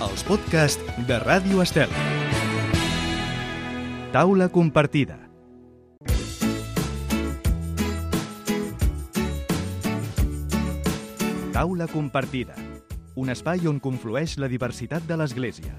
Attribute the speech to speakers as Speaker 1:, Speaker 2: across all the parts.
Speaker 1: els podcasts de Ràdio Estel. Taula compartida. Taula compartida, un espai on conflueix la diversitat de l'Església.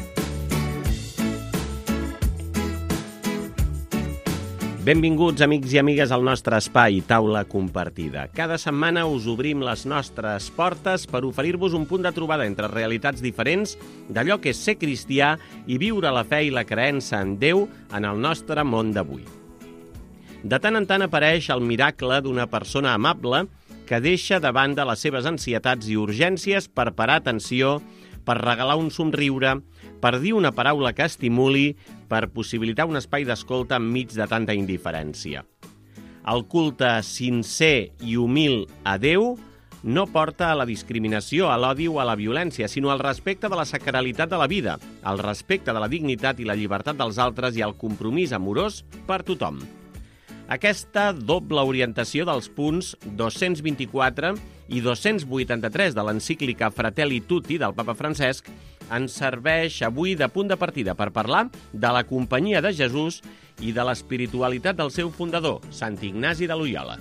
Speaker 2: Benvinguts, amics i amigues, al nostre espai Taula Compartida. Cada setmana us obrim les nostres portes per oferir-vos un punt de trobada entre realitats diferents d'allò que és ser cristià i viure la fe i la creença en Déu en el nostre món d'avui. De tant en tant apareix el miracle d'una persona amable que deixa de banda les seves ansietats i urgències per parar atenció, per regalar un somriure, per dir una paraula que estimuli, per possibilitar un espai d'escolta enmig de tanta indiferència. El culte sincer i humil a Déu no porta a la discriminació, a l'odi o a la violència, sinó al respecte de la sacralitat de la vida, al respecte de la dignitat i la llibertat dels altres i al compromís amorós per tothom. Aquesta doble orientació dels punts 224 i 283 de l'encíclica Fratelli Tutti del Papa Francesc ens serveix avui de punt de partida per parlar de la companyia de Jesús i de l'espiritualitat del seu fundador, Sant Ignasi de Loiola.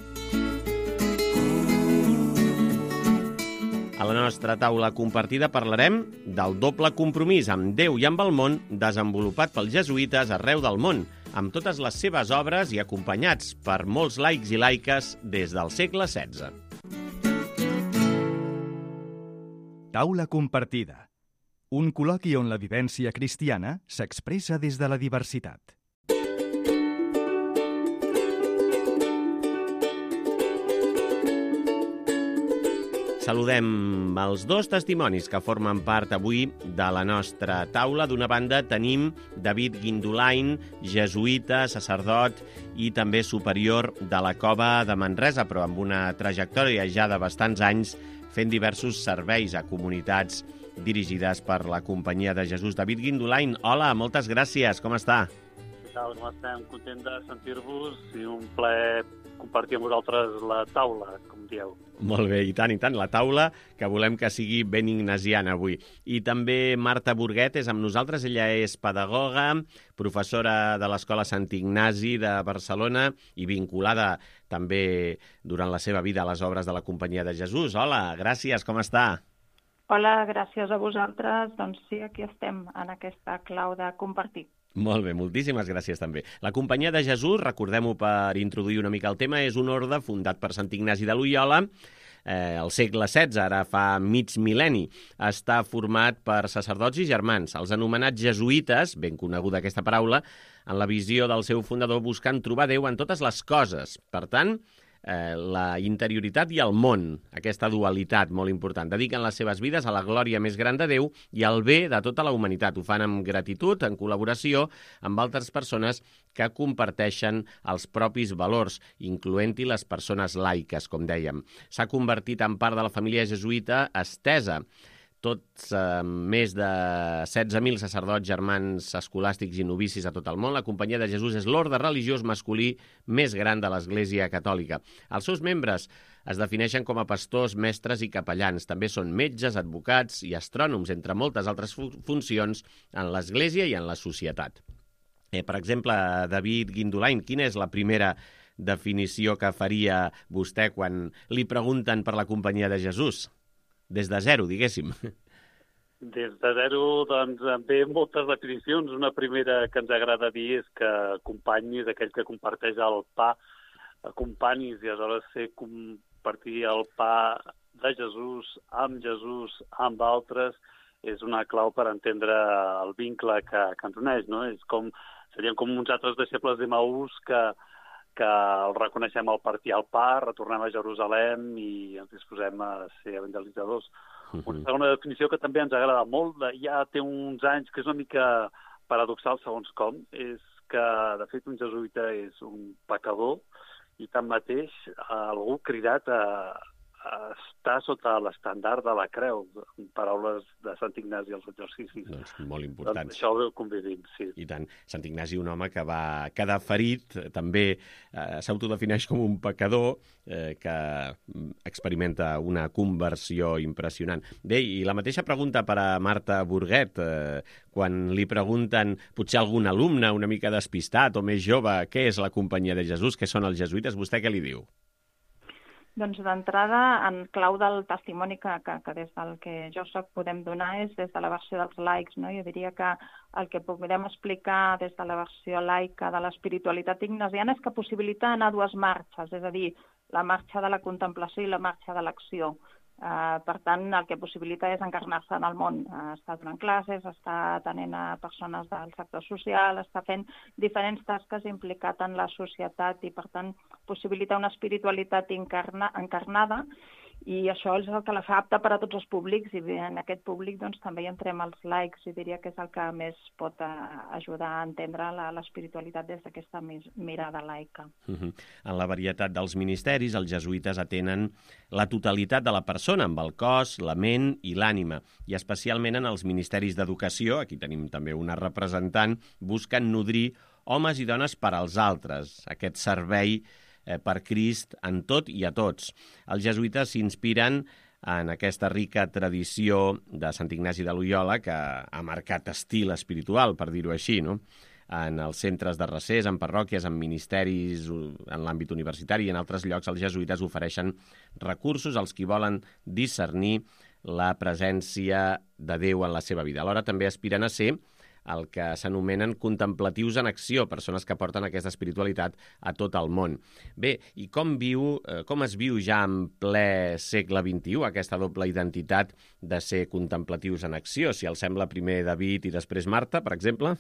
Speaker 2: A la nostra taula compartida parlarem del doble compromís amb Déu i amb el món desenvolupat pels jesuïtes arreu del món, amb totes les seves obres i acompanyats per molts laics i laiques des del segle XVI.
Speaker 1: Taula compartida, un col·loqui on la vivència cristiana s'expressa des de la diversitat.
Speaker 2: Saludem els dos testimonis que formen part avui de la nostra taula. D'una banda tenim David Guindolain, jesuïta, sacerdot i també superior de la Cova de Manresa, però amb una trajectòria ja de bastants anys fent diversos serveis a comunitats dirigides per la Companyia de Jesús. David Guindolain, hola, moltes gràcies, com està?
Speaker 3: Què tal, com estem? Content de sentir-vos i un plaer compartir amb vosaltres la taula, com dieu.
Speaker 2: Molt bé, i tant, la taula, que volem que sigui ben ignasiana avui. I també Marta Burguet és amb nosaltres, ella és pedagoga, professora de l'Escola Sant Ignasi de Barcelona i vinculada també durant la seva vida a les obres de la Companyia de Jesús. Hola, gràcies, com està?
Speaker 4: Hola, gràcies a vosaltres. Doncs sí, aquí estem, en aquesta clau de compartir.
Speaker 2: Molt bé, moltíssimes gràcies també. La Companyia de Jesús, recordem-ho per introduir una mica el tema, és un orde fundat per Sant Ignasi de Loiola, al segle XVI, ara fa mig mil·lenni. Està format per sacerdots i germans, els anomenats jesuïtes, ben coneguda aquesta paraula, en la visió del seu fundador buscant trobar Déu en totes les coses. Per tant, la interioritat i el món, aquesta dualitat molt important. Dediquen les seves vides a la glòria més gran de Déu i al bé de tota la humanitat. Ho fan amb gratitud, en col·laboració amb altres persones que comparteixen els propis valors, incloent-hi les persones laiques, com dèiem. S'ha convertit en part de la família jesuïta estesa. Tots més de 16.000 sacerdots, germans escolàstics i novicis a tot el món. La Companyia de Jesús és l'orde religiós masculí més gran de l'Església Catòlica. Els seus membres es defineixen com a pastors, mestres i capellans. També són metges, advocats i astrònoms, entre moltes altres funcions en l'Església i en la societat. Per exemple, David Guindolain, quina és la primera definició que faria vostè quan li pregunten per la Companyia de Jesús? Des de zero, diguéssim.
Speaker 3: Des de zero, doncs, ve moltes definicions. Una primera que ens agrada dir és que company és aquell que comparteix el pa a companys i aleshores fer compartir el pa de Jesús, amb altres, és una clau per entendre el vincle que ens uneix, no? Serien com uns altres deixebles d'Emaús que el reconeixem al partir el pa, retornem a Jerusalem i ens disposem a ser evangelitzadors. Una segona definició que també ens agrada molt, ja té uns anys, que és una mica paradoxal segons com, és que, de fet, un jesuïta és un pecador i tanmateix algú cridat a està sota l'estandard de la creu, en paraules de Sant Ignasi als exercicis.
Speaker 2: Doncs molt important.
Speaker 3: Doncs això ho convivim, sí.
Speaker 2: I tant. Sant Ignasi, un home que va quedar ferit, també s'autodefineix com un pecador que experimenta una conversió impressionant. Bé, i la mateixa pregunta per a Marta Burguet, quan li pregunten, potser algun alumne una mica despistat o més jove, què és la Companyia de Jesús, què són els jesuïtes, vostè què li diu?
Speaker 4: Doncs d'entrada, en clau del testimoni que des del que jo soc podem donar és des de la versió dels laics, no? Jo diria que el que podem explicar des de la versió laica de l'espiritualitat ignasiana és que possibilita anar a dues marxes, és a dir, la marxa de la contemplació i la marxa de l'acció. Per tant, el que possibilita és encarnar-se en el món. Està donant classes, està atenent a persones del sector social, està fent diferents tasques implicat en la societat i, per tant, possibilita una espiritualitat encarnada i això és el que la fa apta per a tots els públics i en aquest públic doncs, també hi entrem els laics i diria que és el que més pot ajudar a entendre l'espiritualitat des d'aquesta mirada laica.
Speaker 2: En la varietat dels ministeris, els jesuïtes atenen la totalitat de la persona amb el cos, la ment i l'ànima i especialment en els ministeris d'educació, aquí tenim també una representant, busquen nodrir homes i dones per als altres, aquest servei per Crist en tot i a tots. Els jesuïtes s'inspiren en aquesta rica tradició de Sant Ignasi de Loiola, que ha marcat estil espiritual, per dir-ho així, no? En els centres de recés, en parròquies, en ministeris, en l'àmbit universitari i en altres llocs, els jesuïtes ofereixen recursos als qui volen discernir la presència de Déu en la seva vida. Alhora també aspiren a ser el que s'anomenen contemplatius en acció, persones que porten aquesta espiritualitat a tot el món. Bé, i com es viu ja en ple segle XXI aquesta doble identitat de ser contemplatius en acció? Si els sembla primer David i després Marta, per exemple?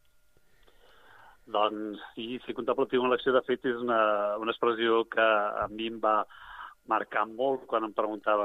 Speaker 3: Doncs sí, ser contemplatiu en l'acció, de fet, és una expressió que a mi em va marcar molt quan em preguntava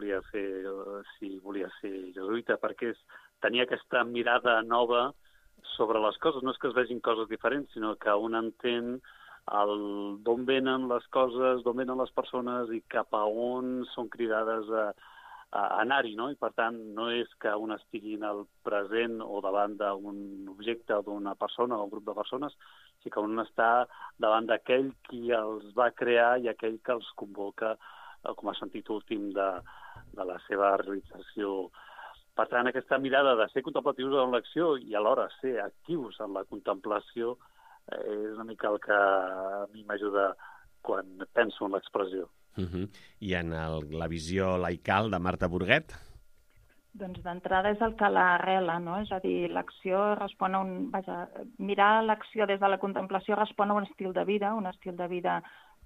Speaker 3: si volia ser jesuïta, perquè tenia aquesta mirada nova sobre les coses. No és que es vegin coses diferents, sinó que un entén d'on venen les coses, d'on venen les persones i cap a on són cridades a anar-hi, no? I per tant, no és que un estigui en el present o davant d'un objecte o d'una persona o un grup de persones, sinó que un està davant d'aquell qui els va crear i aquell que els convoca com a sentit últim de la seva realització. Per tant, aquesta mirada de ser contemplatius en l'acció i alhora ser actius en la contemplació és una mica el que a mi m'ajuda quan penso en l'expressió.
Speaker 2: I en la visió laical de Marta Burguet?
Speaker 4: Doncs d'entrada és el que l'arrela, no? És a dir, l'acció respon a mirar l'acció des de la contemplació respon a un estil de vida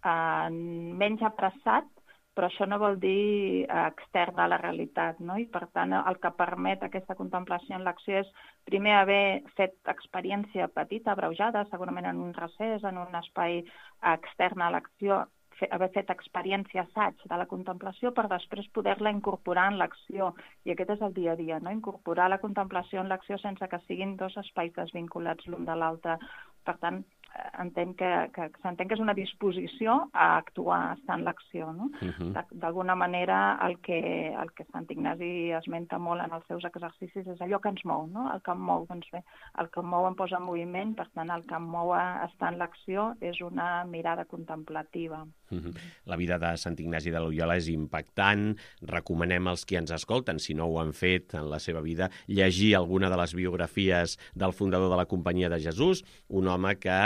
Speaker 4: menys apressat, però això no vol dir extern a la realitat, no? I per tant el que permet aquesta contemplació en l'acció és primer haver fet experiència petita, abreujada, segurament en un recés, en un espai extern a l'acció, haver fet experiència assaig de la contemplació per després poder-la incorporar en l'acció. I aquest és el dia a dia, no? Incorporar la contemplació en l'acció sense que siguin dos espais desvinculats l'un de l'altre. Per tant, s'entén que és una disposició a actuar, a estar en l'acció, no? D'alguna manera, el que Sant Ignasi esmenta molt en els seus exercicis és allò que ens mou, no? El que em mou, doncs bé, el que em mou em posa en moviment, per tant, el que em mou a estar en l'acció és una mirada contemplativa.
Speaker 2: La vida de Sant Ignasi de Loiola és impactant. Recomanem als qui ens escolten, si no ho han fet en la seva vida, llegir alguna de les biografies del fundador de la Companyia de Jesús, un home que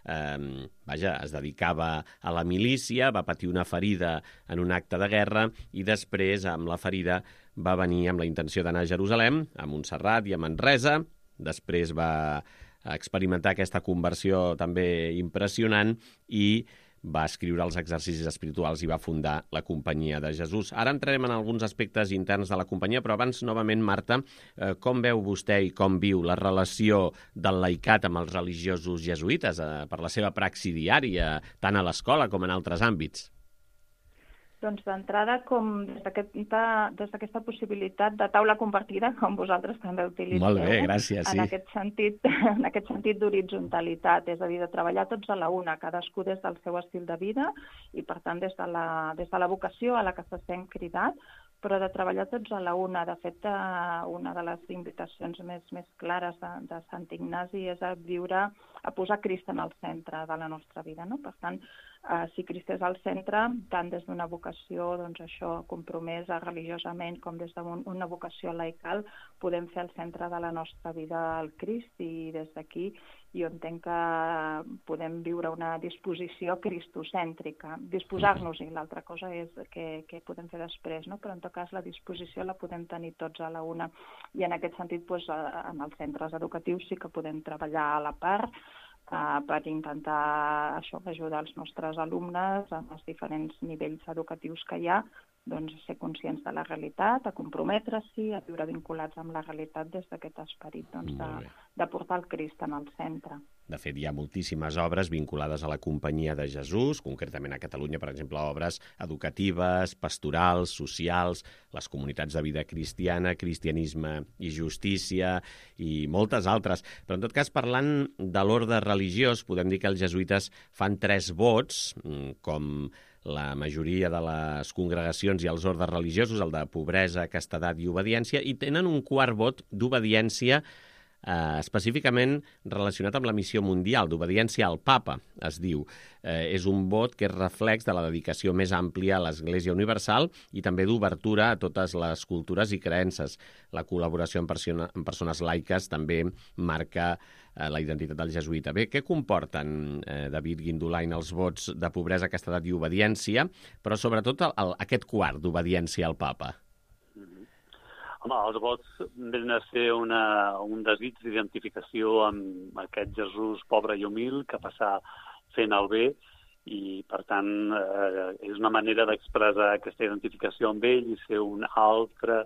Speaker 2: es dedicava a la milícia, va patir una ferida en un acte de guerra i després, amb la ferida, va venir amb la intenció d'anar a Jerusalem, a Montserrat i a Manresa. Després va experimentar aquesta conversió també impressionant i va escriure els exercicis espirituals i va fundar la Companyia de Jesús. Ara entrarem en alguns aspectes interns de la companyia, però abans, novament, Marta, com veu vostè i com viu la relació del laicat amb els religiosos jesuïtes per la seva praxi diària, tant a l'escola com en altres àmbits?
Speaker 4: Doncs d'entrada, com des d'aquesta possibilitat de taula compartida, com vosaltres també utilitzeu.
Speaker 2: Molt bé, gràcies, sí.
Speaker 4: En aquest sentit d'horitzontalitat, és a dir, de treballar tots a la una, cadascú des del seu estil de vida i, per tant, des de la vocació a la que se sent cridat, però de treballar tots a la una. De fet, una de les invitacions més clares de Sant Ignasi és a posar Crist en el centre de la nostra vida, no? Per tant, si Crist és al centre, tant des d'una vocació, doncs això, compromesa religiosament, com des d'una vocació laical, podem fer al centre de la nostra vida el Crist, i des d'aquí jo entenc que podem viure una disposició cristocèntrica, disposar-nos-hi. L'altra cosa és què podem fer després, no? Però en tot cas la disposició la podem tenir tots a la una, i en aquest sentit doncs, en els centres educatius sí que podem treballar a la part per intentar ajudar els nostres alumnes en els diferents nivells educatius que hi ha, doncs ser conscients de la realitat, a comprometre-s'hi, a viure vinculats amb la realitat des d'aquest esperit de portar el Crist en el centre.
Speaker 2: De fet, hi ha moltíssimes obres vinculades a la Companyia de Jesús, concretament a Catalunya, per exemple, obres educatives, pastorals, socials, les comunitats de vida cristiana, cristianisme i justícia i moltes altres. Però, en tot cas, parlant de l'ordre religiós, podem dir que els jesuïtes fan 3 vots, com la majoria de les congregacions i els ordes religiosos, el de pobresa, castedat i obediència, i tenen un 4 vot d'obediència específicament relacionat amb la missió mundial, d'obediència al papa, es diu. És un vot que és reflex de la dedicació més àmplia a l'Església Universal i també d'obertura a totes les cultures i creences. La col·laboració amb persones laiques també marca la identitat del jesuïta. Bé, què comporten, David Guindolain, els vots de pobresa, castedat i obediència, però sobretot aquest 4 d'obediència al papa?
Speaker 3: Home, els vots venen a ser un desig d'identificació amb aquest Jesús pobre i humil que passa fent el bé, i per tant és una manera d'expressar aquesta identificació amb ell i ser un altre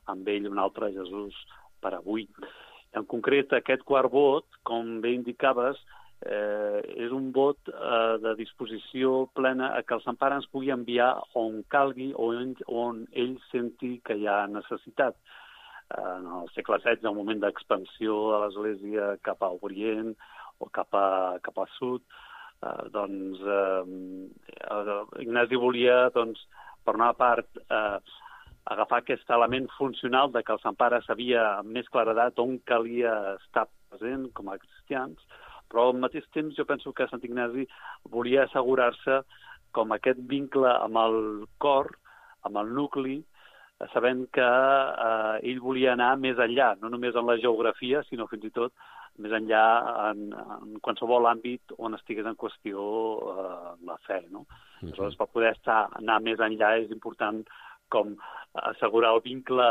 Speaker 3: Jesús per avui. En concret, aquest 4 vot, com bé indicaves, és un vot de disposició plena a que el Sant Pare ens pugui enviar on calgui o on ell senti que hi ha necessitat. En el segle XVI, en un moment d'expansió de l'Església cap a Orient o cap a Sud, Ignasi volia, per una part, agafar aquest element funcional de que el Sant Pare sabia amb més claredat on calia estar present com a cristians, però al mateix temps jo penso que Sant Ignasi volia assegurar-se com aquest vincle amb el cor, amb el nucli, sabent que ell volia anar més enllà, no només en la geografia, sinó fins i tot més enllà en qualsevol àmbit on estigués en qüestió la fe, no? Aleshores, per poder anar més enllà és important com assegurar el vincle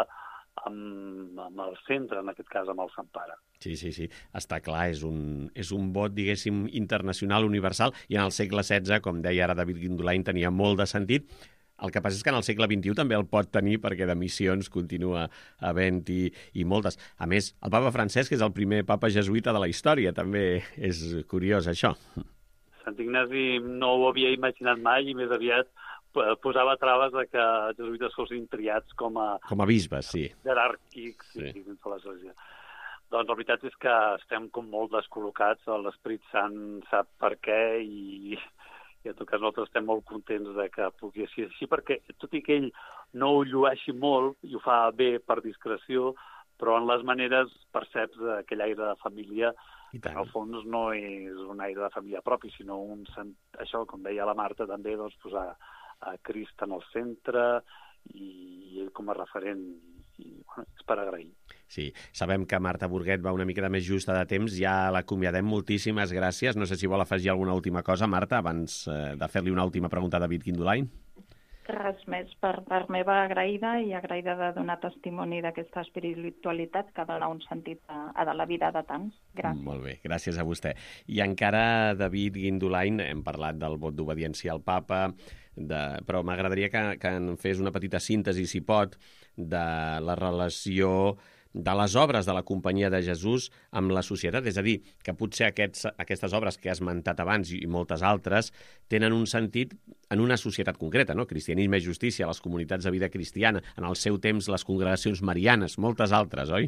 Speaker 3: amb el centre, en aquest cas amb el Sant Pare.
Speaker 2: Sí, està clar, és un vot, diguéssim, internacional, universal, i en el segle XVI, com deia ara David Guindolain, tenia molt de sentit. El que passa és que en el segle XXI també el pot tenir, perquè de missions continua havent-hi i moltes. A més, el papa Francesc és el primer papa jesuïta de la història, també és curiós això.
Speaker 3: Sant Ignasi no ho havia imaginat mai i més aviat posava traves de que els jesuïtes fossin triats com a
Speaker 2: bisbes, sí.
Speaker 3: Jeràrquics dins de l'Església. Doncs la veritat és que estem com molt descol·locats, l'Esperit Sant sap per què i en tot cas nosaltres estem molt contents de que pugui ser així, perquè tot i que ell no ho llueixi molt i ho fa bé per discreció, però en les maneres perceps aquell aire de família que al fons no és un aire de família propi, sinó això, com deia la Marta també, posar a Crist en el centre i ell com a referent, i és per agrair.
Speaker 2: Sí, sabem que Marta Burguet va una mica més justa de temps, ja l'acomiadem, moltíssimes gràcies. No sé si vol afegir alguna última cosa, Marta, abans de fer-li una última pregunta a David Guindolain.
Speaker 4: Res més, per meva agraïda i agraïda de donar testimoni d'aquesta espiritualitat que dona un sentit a la vida de tants. Gràcies.
Speaker 2: Molt bé, gràcies a vostè. I encara, David Guindolain, hem parlat del vot d'obediència al papa, però m'agradaria que en fes una petita síntesi, si pot, de la relació de les obres de la Companyia de Jesús amb la societat? És a dir, que potser aquestes obres que has esmentat abans i moltes altres tenen un sentit en una societat concreta, no? Cristianisme i justícia, les comunitats de vida cristiana, en el seu temps les congregacions marianes, moltes altres, oi?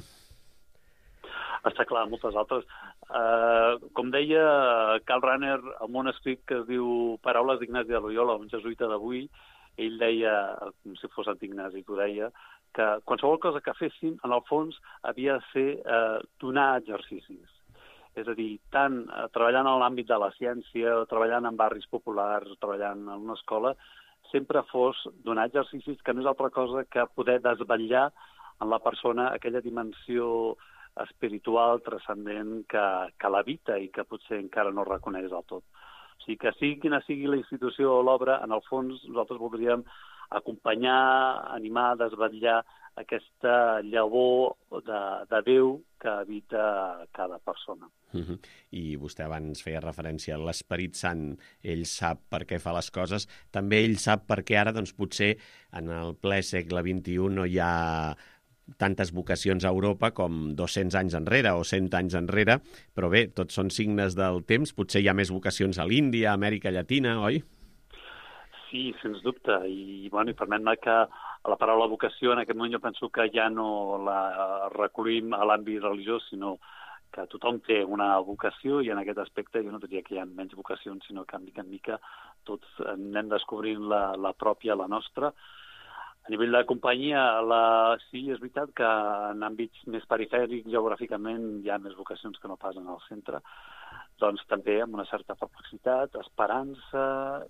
Speaker 3: Està clar, moltes altres. Com deia Karl Rahner, en un escrit que es diu Paraules d'Ignasi de Loyola, un jesuïta d'avui, ell deia, com si fos Sant Ignasi, que ho deia, que qualsevol cosa que fessin, en el fons, havia de ser donar exercicis. És a dir, tant treballant en l'àmbit de la ciència, treballant en barris populars, treballant en una escola, sempre fos donar exercicis que no és altra cosa que poder desvetllar en la persona aquella dimensió espiritual, transcendent, que l'habita i que potser encara no reconeix del tot. O sigui que sigui quina sigui la institució o l'obra, en el fons nosaltres voldríem acompanyar, animar, desvetllar aquesta llavor de Déu que habita cada persona.
Speaker 2: I vostè abans feia referència a l'Esperit Sant. Ell sap per què fa les coses. També ell sap per què ara, doncs, potser en el ple segle XXI no hi ha tantes vocacions a Europa com 200 anys enrere o 100 anys enrere, però bé, tots són signes del temps. Potser hi ha més vocacions a l'Índia, a Amèrica Llatina, oi?
Speaker 3: Sí, sens dubte. I permet-me que la paraula vocació en aquest moment jo penso que ja no la recollim a l'àmbit religiós, sinó que tothom té una vocació i en aquest aspecte jo no diria que hi ha menys vocacions, sinó que mica en mica tots anem descobrint la pròpia, la nostra. A nivell de companyia, sí, és veritat que en àmbits més perifèrics, geogràficament, hi ha més vocacions que no pas en el centre, doncs també amb una certa perplexitat, esperança,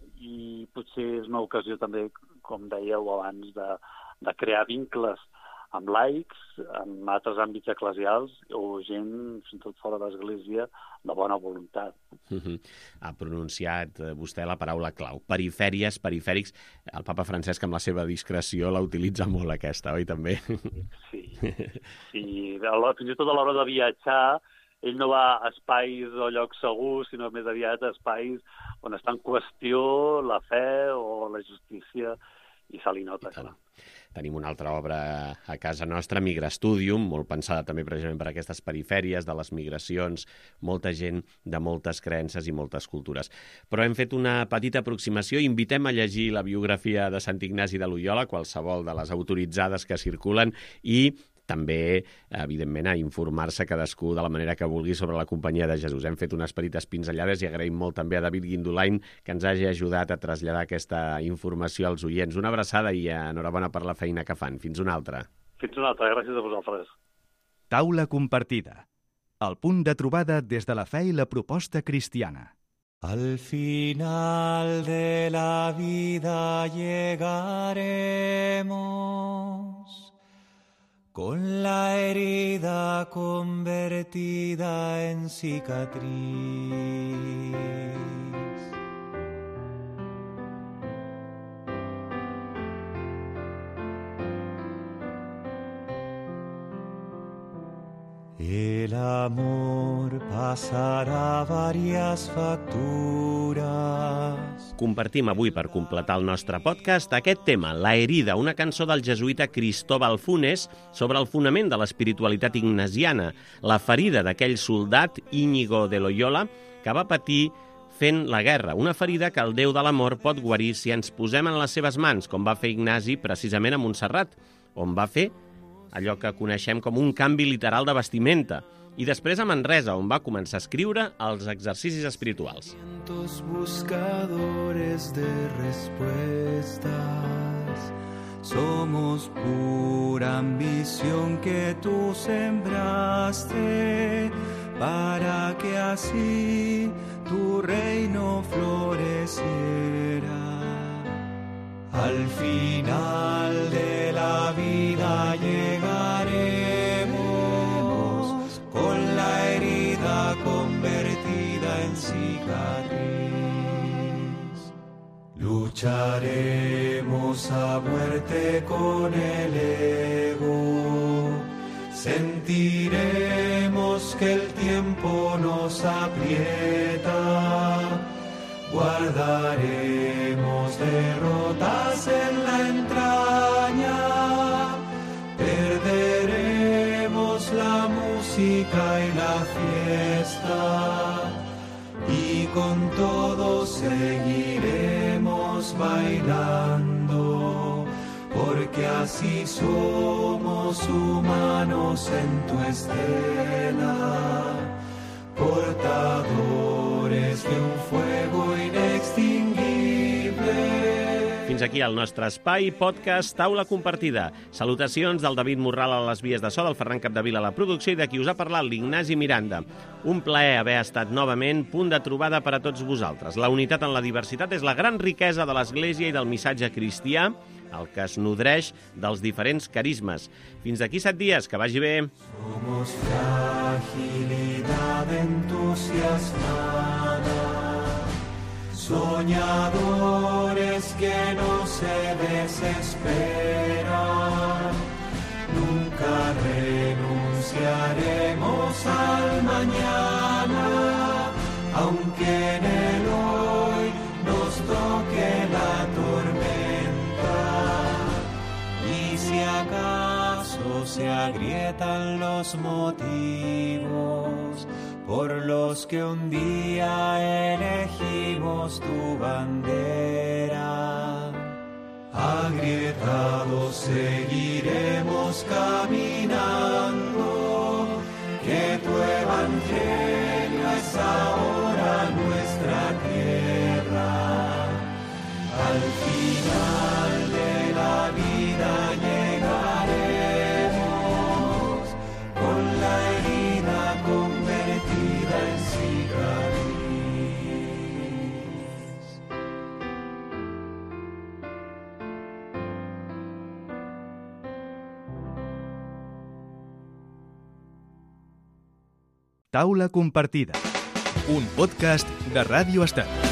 Speaker 3: i potser és una ocasió també, com dèieu abans, de crear vincles amb laics, en altres àmbits eclesials, o gent, fins i tot fora de l'Església, de bona voluntat.
Speaker 2: Ha pronunciat vostè la paraula clau. Perifèries, perifèrics. El papa Francesc, amb la seva discreció, la utilitza molt aquesta, oi, també?
Speaker 3: Sí. Fins i tot a l'hora de viatjar, ell no va a espais o llocs segurs, sinó més aviat a espais on està en qüestió la fe o la justícia, i se li nota, clar.
Speaker 2: Tenim una altra obra a casa nostra, Migra Studium, molt pensada també precisament per aquestes perifèries de les migracions, molta gent de moltes creences i moltes cultures. Però hem fet una petita aproximació, invitem a llegir la biografia de Sant Ignasi de Loyola, qualsevol de les autoritzades que circulen, i també, evidentment, a informar-se cadascú de la manera que vulgui sobre la Companyia de Jesús. Hem fet unes petites pinzellades i agraïm molt també a David Guindolain que ens hagi ajudat a traslladar aquesta informació als oients. Una abraçada i enhorabona per la feina que fan. Fins una altra.
Speaker 3: Fins una altra. Gràcies a vosaltres.
Speaker 1: Taula compartida. El punt de trobada des de la fe i la proposta cristiana.
Speaker 5: Al final de la vida llegaremos con la herida convertida en cicatriz. El amor passarà varias facturas.
Speaker 2: Compartim avui, per completar el nostre podcast, aquest tema, La herida, una cançó del jesuïta Cristóbal Funes sobre el fonament de l'espiritualitat ignasiana, la ferida d'aquell soldat Íñigo de Loyola que va patir fent la guerra, una ferida que el Déu de l'amor pot guarir si ens posem en les seves mans, com va fer Ignasi precisament a Montserrat, on va fer allò que coneixem com un canvi literal de vestimenta, i després a Manresa, on va començar a escriure els exercicis espirituals.
Speaker 5: Buscadores de respuestas, somos pura ambición que tú sembraste, para que así tu reino floreciera. Al final de la vida llegaremos con la herida convertida en cicatriz. Lucharemos a muerte con el ego, sentiremos que el tiempo nos aprieta, guardaremos derrotas en la entraña, perderemos música y la fiesta, y con todos seguiremos bailando, porque así somos humanos en tu estela, portadores de un fuego inextinguible.
Speaker 2: Fins aquí el nostre espai podcast Taula Compartida. Salutacions del David Morral a les vies de so, del Ferran Capdevila a la producció i de qui us ha parlat, l'Ignasi Miranda. Un plaer haver estat novament punt de trobada per a tots vosaltres. La unitat en la diversitat és la gran riquesa de l'Església i del missatge cristià, el que es nodreix dels diferents carismes. Fins d'aquí 7 dies, que vagi bé.
Speaker 5: Somos fragilidad entusiasmada, soñadores que no se desesperan, nunca renunciaremos al mañana, aunque en el hoy nos toque la tormenta, y si acaso se agrietan los motivos por los que un día elegimos tu bandera, agrietados seguiremos caminando, que tu evangelio es ahora nuestra tierra. Al final de la vida llegaremos con la herida convertida en cicatriz.
Speaker 1: Taula Compartida, un podcast de Ràdio Estat.